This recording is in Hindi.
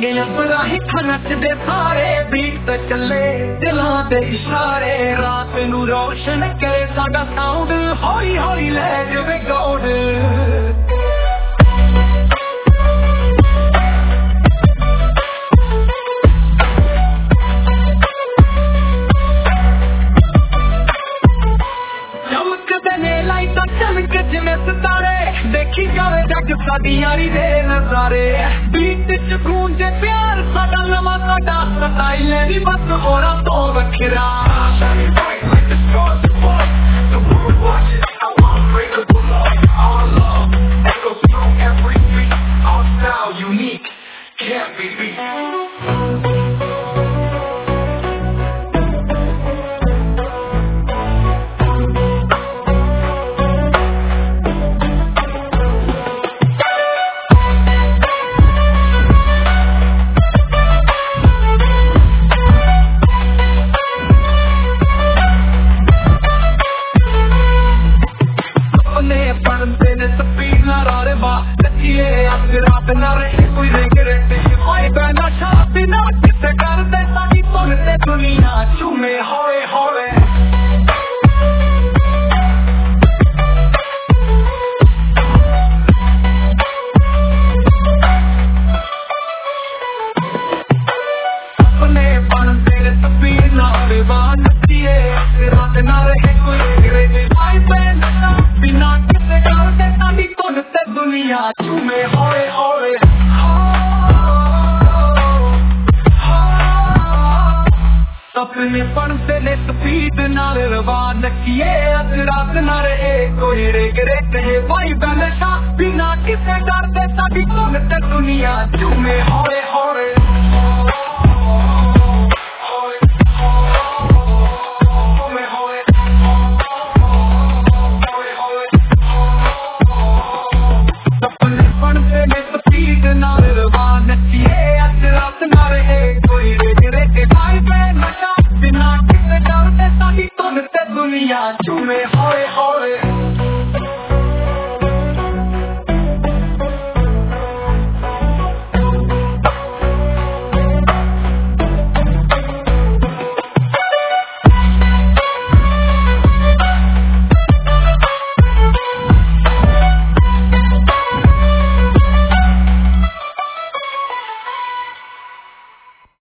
रंगे अंबरा ही नचदे सारे बीट ते चले दिलां दे इशारे रात नू रोशन करे साडा साउंड हौली हौली ले जावे गौड़ देखी जावे जग साडी यारी दे नजारे बीट च गूंजे प्यार साडा नवां साडा स्टाइल दी बस होरा तो वखरा अपने पढ़ते ने स्पीड नाल रवान किए अज रात ना रहे कोई रेगरे कहे वही बैलेंसा बिना किसे डर दे साडी धुन ते दुनिया झूमे हौले हौले अपने पढ़ते ने स्पीड नाल रवान किए अज रात ना रहे कोई रेगरे कहे वही बैलेंसा बिना किसे डर दे साडी धुन ते दुनिया झूमे